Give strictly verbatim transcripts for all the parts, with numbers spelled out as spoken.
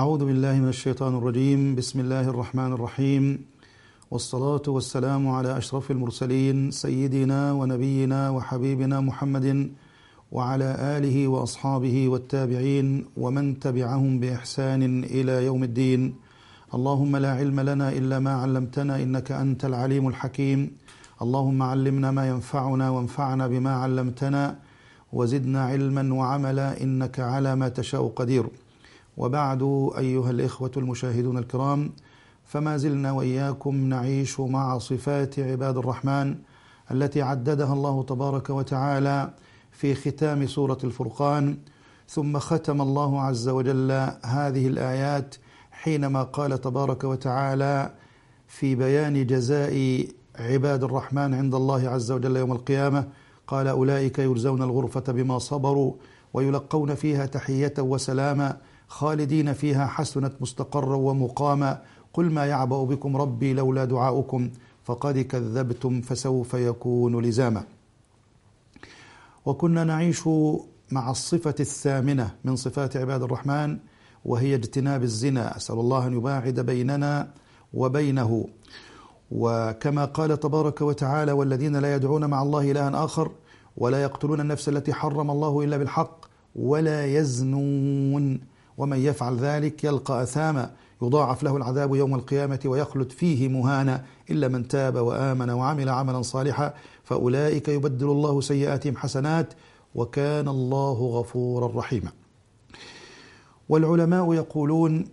أعوذ بالله من الشيطان الرجيم. بسم الله الرحمن الرحيم، والصلاة والسلام على أشرف المرسلين سيدنا ونبينا وحبيبنا محمد وعلى آله وأصحابه والتابعين ومن تبعهم بإحسان إلى يوم الدين. اللهم لا علم لنا إلا ما علمتنا إنك أنت العليم الحكيم. اللهم علمنا ما ينفعنا وانفعنا بما علمتنا وزدنا علما وعملا إنك على ما تشاء قدير. وبعد، أيها الإخوة المشاهدون الكرام، فما زلنا وإياكم نعيش مع صفات عباد الرحمن التي عددها الله تبارك وتعالى في ختام سورة الفرقان، ثم ختم الله عز وجل هذه الآيات حينما قال تبارك وتعالى في بيان جزاء عباد الرحمن عند الله عز وجل يوم القيامة، قال: أولئك يجزون الغرفة بما صبروا ويلقون فيها تحية وسلاما خالدين فيها حسنت مستقرا ومقاما قل ما يعبأ بكم ربي لولا دعاؤكم فقد كذبتم فسوف يكون لزاما. وكنا نعيش مع الصفة الثامنة من صفات عباد الرحمن، وهي اجتناب الزنا. أسأل الله أن يباعد بيننا وبينه. وكما قال تبارك وتعالى: والذين لا يدعون مع الله إلها آخر ولا يقتلون النفس التي حرم الله إلا بالحق ولا يزنون ومن يفعل ذلك يلقى أثاما يضاعف له العذاب يوم القيامة ويخلد فيه مهانا إلا من تاب وآمن وعمل عملا صالحا فأولئك يبدل الله سيئاتهم حسنات وكان الله غفورا رحيما. والعلماء يقولون: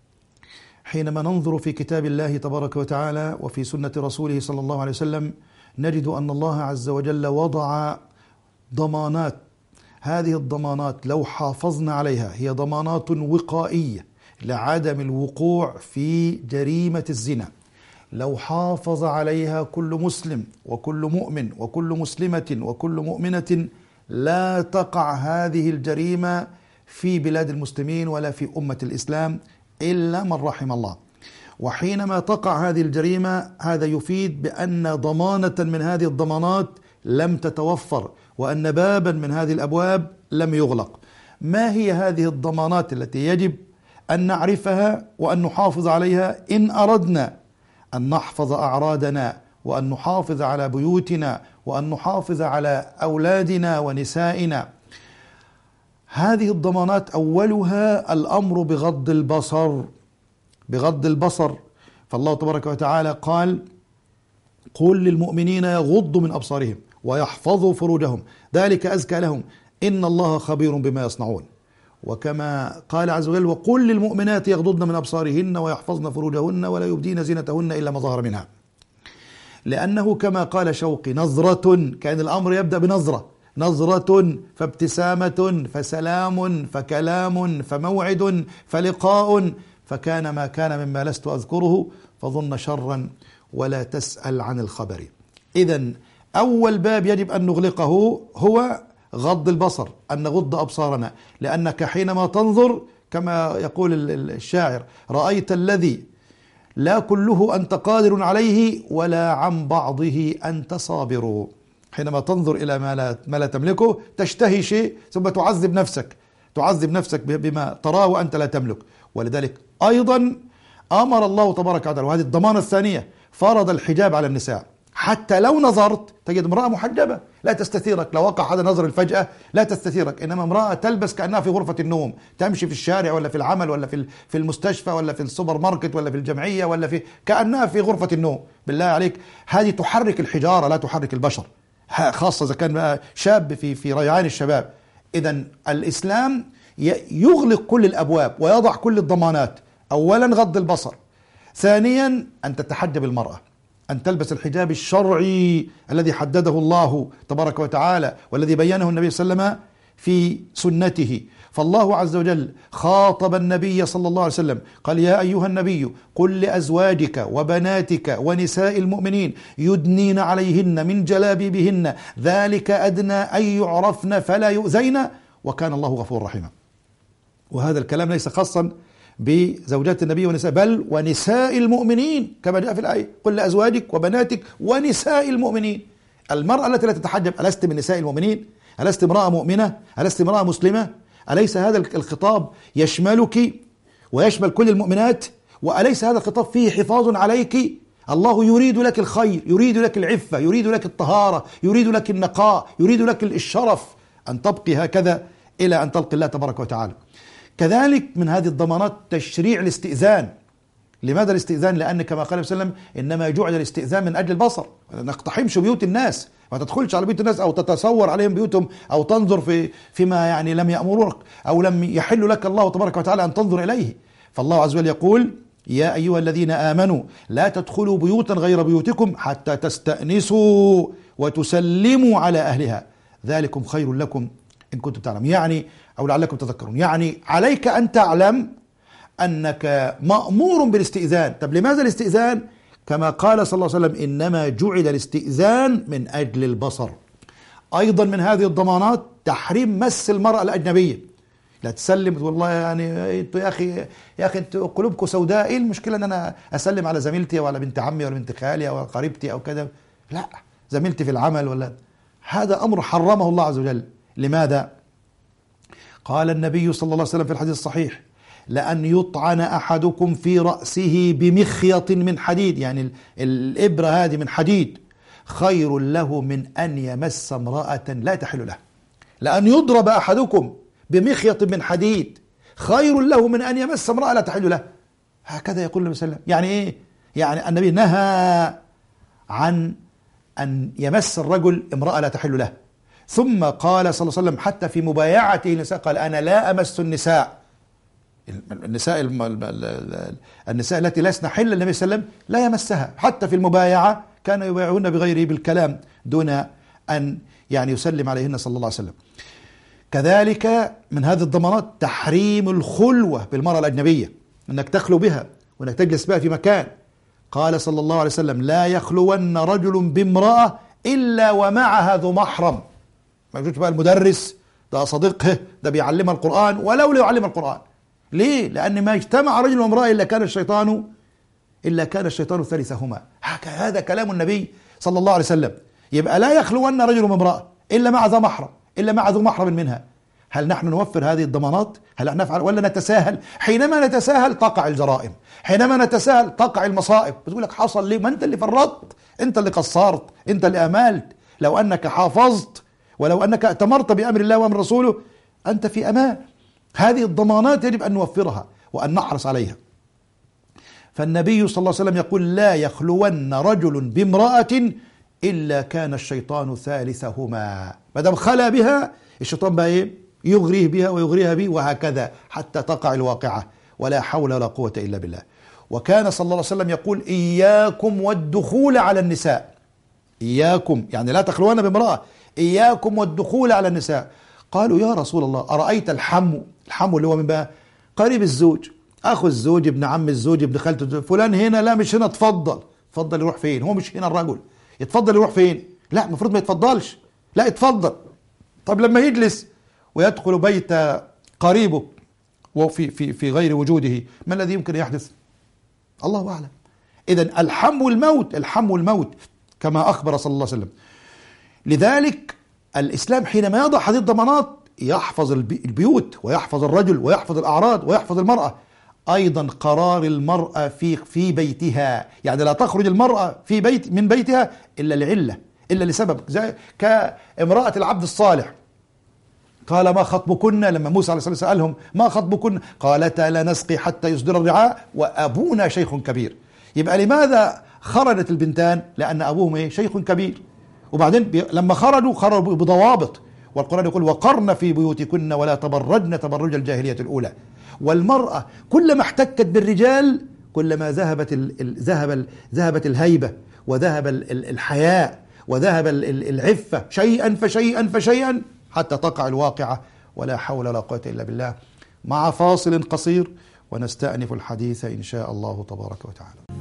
حينما ننظر في كتاب الله تبارك وتعالى وفي سنة رسوله صلى الله عليه وسلم نجد أن الله عز وجل وضع ضمانات. هذه الضمانات لو حافظنا عليها هي ضمانات وقائية لعدم الوقوع في جريمة الزنا. لو حافظ عليها كل مسلم وكل مؤمن وكل مسلمة وكل مؤمنة لا تقع هذه الجريمة في بلاد المسلمين ولا في أمة الإسلام إلا من رحم الله. وحينما تقع هذه الجريمة هذا يفيد بأن ضمانة من هذه الضمانات لم تتوفر، وأن بابا من هذه الأبواب لم يغلق. ما هي هذه الضمانات التي يجب أن نعرفها وأن نحافظ عليها إن أردنا أن نحفظ أعراضنا وأن نحافظ على بيوتنا وأن نحافظ على أولادنا ونسائنا؟ هذه الضمانات أولها الأمر بغض البصر. بغض البصر، فالله تبارك وتعالى قال: قل للمؤمنين يغضوا من أبصارهم ويحفظوا فروجهم ذلك أزكى لهم إن الله خبير بما يصنعون. وكما قال عز وجل: وقل للمؤمنات يغضضن من أبصارهن ويحفظن فروجهن ولا يبدين زينتهن إلا ما ظهر منها. لأنه كما قال شوقي: نظرة، كان الأمر يبدأ بنظرة، نظرة فابتسامة فسلام فكلام فموعد فلقاء، فكان ما كان مما لست أذكره فظن شرا ولا تسأل عن الخبر. إذن أول باب يجب أن نغلقه هو غض البصر، أن نغض أبصارنا، لأنك حينما تنظر كما يقول الشاعر: رأيت الذي لا كله أنت قادر عليه ولا عن بعضه أنت صابر. حينما تنظر إلى ما لا, ما لا تملكه تشتهي شيء ثم تعذب نفسك تعذب نفسك بما تراه وأنت لا تملك. ولذلك أيضا أمر الله تبارك وتعالى، وهذه الضمانة الثانية، فرض الحجاب على النساء. حتى لو نظرت تجد امرأة محجبة لا تستثيرك، لو وقع هذا النظر الفجأة لا تستثيرك، إنما امرأة تلبس كأنها في غرفة النوم، تمشي في الشارع ولا في العمل ولا في في المستشفى ولا في السوبر ماركت ولا في الجمعية ولا في كأنها في غرفة النوم. بالله عليك، هذه تحرك الحجارة لا تحرك البشر، خاصة إذا كان بقى شاب في في ريعان الشباب. إذن الإسلام يغلق كل الأبواب ويضع كل الضمانات. أولا غض البصر، ثانيا أن تتحجب المرأة، أن تلبس الحجاب الشرعي الذي حدده الله تبارك وتعالى والذي بينه النبي صلى الله عليه وسلم في سنته. فالله عز وجل خاطب النبي صلى الله عليه وسلم قال: يا أيها النبي قل لأزواجك وبناتك ونساء المؤمنين يدنين عليهن من جلابيبهن ذلك أدنى أن يعرفن فلا يؤذين وكان الله غفورا رحيما. وهذا الكلام ليس خاصا بزوجات النبي ونساء، بل ونساء المؤمنين كما جاء في الآية: قل لأزواجك وبناتك ونساء المؤمنين. المرأة التي لا تتحجب ألست من نساء المؤمنين؟ ألست امرأة مؤمنة؟ ألست امرأة مسلمة؟ أليس هذا الخطاب يشملك ويشمل كل المؤمنات؟ وأليس هذا الخطاب فيه حفاظ عليك؟ الله يريد لك الخير، يريد لك العفة، يريد لك الطهارة، يريد لك النقاء، يريد لك الشرف، أن تبقي هكذا إلى أن تلقي الله تبارك وتعالى. كذلك من هذه الضمانات تشريع الاستئذان. لماذا الاستئذان؟ لأن كما قال صلى الله عليه وسلم إنما جعل الاستئذان من أجل البصر، ما نقتحمش بيوت الناس، ما تدخلش على بيوت الناس أو تتصور عليهم بيوتهم أو تنظر في فيما يعني لم يأمروك أو لم يحل لك الله تبارك وتعالى أن تنظر إليه. فالله عز وجل يقول: يا أيها الذين آمنوا لا تدخلوا بيوتا غير بيوتكم حتى تستأنسوا وتسلموا على أهلها ذلكم خير لكم إن كنتم تعلمون. يعني أو لعلكم تذكرون، يعني عليك أن تعلم أنك مأمور بالاستئذان. طب لماذا الاستئذان؟ كما قال صلى الله عليه وسلم: إنما جعل الاستئذان من أجل البصر. أيضا من هذه الضمانات تحريم مس المرأة الأجنبية. لا تسلم والله يعني انتوا يا اخي يا اخي انتوا قلوبكم سوداء، ايه المشكله ان انا اسلم على زميلتي او على بنت عمي ولا بنت خالي او قريبتي او كذا؟ لا، زميلتي في العمل ولا، هذا امر حرمه الله عز وجل. لماذا؟ قال النبي صلى الله عليه وسلم في الحديث الصحيح: لأن يطعن أحدكم في رأسه بمخيط من حديد، يعني الإبرة هذه من حديد، خير له من أن يمس امرأة لا تحل له. لأن يضرب أحدكم بمخيط من حديد خير له من أن يمس امرأة لا تحل له. هكذا يقول النبي صلى الله عليه وسلم. يعني إيه؟ يعني النبي نهى عن أن يمس الرجل امرأة لا تحل له. ثم قال صلى الله عليه وسلم حتى في مبايعته النساء قال: أنا لا أمس النساء. النساء النساء التي لسن حل النبي صلى الله عليه وسلم لا يمسها. حتى في المبايعة كان يبايعون بغيره بالكلام دون أن يعني يسلم عليهن صلى الله عليه وسلم. كذلك من هذه الضمانات تحريم الخلوة بالمرأة الأجنبية، أنك تخلو بها وأنك تجلس بها في مكان. قال صلى الله عليه وسلم: لا يخلون رجل بامرأة إلا ومعها ذو محرم. ما يجوش بقى المدرس ده صديقه ده بيعلمها القرآن ولو ليعلم القرآن. ليه؟ لأن ما اجتمع رجل وامرأة إلا كان الشيطان إلا كان الشيطان ثالثهما. هذا كلام النبي صلى الله عليه وسلم. يبقى لا يخلون رجل وامرأة إلا مع ذا محرم، إلا مع ذو محرم منها. هل نحن نوفر هذه الضمانات؟ هل نفعل ولا نتساهل؟ حينما نتساهل تقع الجرائم، حينما نتساهل تقع المصائب. بتقول لك حصل ليه؟ ما أنت اللي فرطت، أنت اللي قصرت، أنت اللي أملت. لو أنك حافظت ولو أنك ائتمرت بأمر الله وأمر رسوله أنت في أمان. هذه الضمانات يجب أن نوفرها وأن نحرص عليها. فالنبي صلى الله عليه وسلم يقول: لا يخلون رجل بامرأة إلا كان الشيطان ثالثهما. ما دام خلا بها الشيطان بقى إيه؟ يغريه بها ويغريها به، وهكذا حتى تقع الواقعة. ولا حول ولا قوة إلا بالله. وكان صلى الله عليه وسلم يقول: إياكم والدخول على النساء. إياكم يعني لا تخلون بامرأة، إياكم والدخول على النساء. قالوا: يا رسول الله أرأيت الحمو؟ الحمو اللي هو من بقى قريب الزوج، أخو الزوج، ابن عم الزوج، ابن خالته الزوج. فلان هنا، لا مش هنا، اتفضل. اتفضل يروح فين؟ هو مش هنا الرجل، يتفضل يروح فين؟ لا، المفروض ما يتفضلش، لا يتفضل. طب لما يجلس ويدخل بيت قريبه وفي في في غير وجوده، ما الذي يمكن أن يحدث؟ الله أعلم. إذن الحمو الموت، الحمو الموت كما أخبر صلى الله عليه وسلم. لذلك الإسلام حينما يضع هذه الضمانات يحفظ البيوت ويحفظ الرجل ويحفظ الأعراض ويحفظ المرأة. أيضا قرار المرأة في في بيتها، يعني لا تخرج المرأة في بيت من بيتها إلا لعلة، إلا لسبب، زي كامرأة العبد الصالح. قال: ما خطبكن؟ لما موسى عليه السلام سألهم: ما خطبكن؟ قالتا: لا نسقي حتى يصدر الرعاء وأبونا شيخ كبير. يبقى لماذا خرجت البنتان؟ لأن أبوهم إيه؟ شيخ كبير. وبعدين لما خرجوا خرجوا بضوابط، والقرآن يقول: وقرن في بيوتكن ولا تبرجن تبرج الجاهلية الأولى. والمرأة كلما احتكت بالرجال كلما ذهبت ذهب ذهبت الهيبة وذهب الحياء وذهب العفة شيئا فشيئا فشيئا حتى تقع الواقعة. ولا حول ولا قوة إلا بالله. مع فاصل قصير ونستأنف الحديث إن شاء الله تبارك وتعالى.